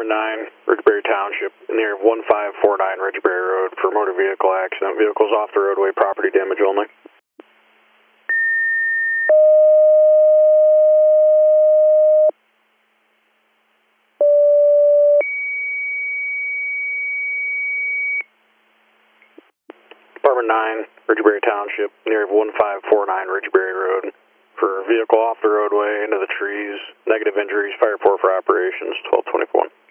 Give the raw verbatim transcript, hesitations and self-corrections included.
Department nine, Ridgeberry Township, near one five four nine Ridgeberry Road for motor vehicle accident. Vehicles off the roadway, property damage only. Department nine, Ridgeberry Township, near one five four nine Ridgeberry Road for vehicle off the roadway into the trees. Negative injuries, fire four for operations, twelve twenty-four.